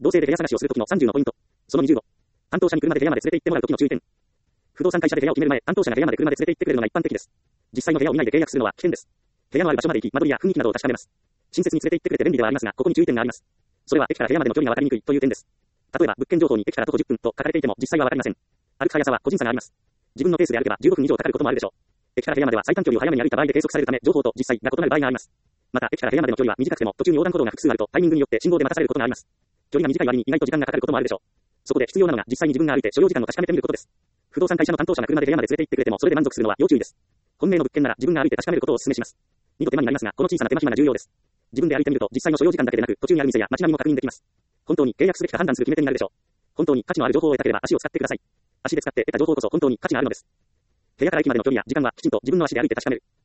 同性で部屋探しをするときの30のポイント。その20を。担当者に車で部屋まで連れて行ってもらうときの注意点。不動産会社で部屋を決める前、担当者が部屋まで車で連れて行ってくれるのが一般的です。実際の部屋を見ないで契約するのは危険です。部屋のある場所まで行き、間取りや雰囲気などを確かめます。親切に連れて行ってくれて便利ではありますが、ここに注意点があります。それは駅から部屋までの距離が分かりにくいという点です。例えば、物件情報に駅から徒歩10分と書かれていても実際は分かりません。歩く速さは個人差があります。自分のペースで歩けば15分以上かかることもあるでしょう。駅から部屋までは最短距離を早めに歩いた場合で計測されるため、情報と実際が異なる場合があります。また、駅から部屋までの距離は短くても途中に横断歩道が複数あるとタイミングによって信号で待たされることがあります。距離が短い割に意外と時間がかかることもあるでしょう。そこで必要なのが実際に自分が歩いて所要時間を確かめてみることです。不動産会社の担当者が車で部屋まで連れて行ってくれてもそれで満足するのは要注意です。本命の物件なら自分が歩いて確かめることをお勧めします。2度手間になりますが、この小さな手間暇が重要です。自分で歩いてみると実際の所要時間だけでなく途中にある店や街並みも確認できます。本当に契約すべきか判断する決め手になるでしょう。本当に価値のある情報を得たければ足を使ってください。足で使って得た情報こそ本当に価値があるのです。部屋から駅までの距離や時間はきちんと自分の足で歩いて確かめる。